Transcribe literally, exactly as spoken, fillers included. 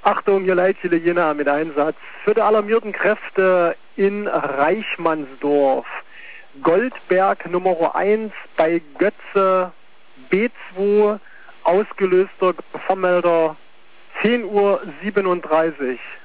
Achtung, ihr Leitchile Jena mit Einsatz. Für die alarmierten Kräfte in Reichmannsdorf. Goldberg Nummer eins bei Götze B zwei, ausgelöster Vormelder zehn Uhr siebenunddreißig.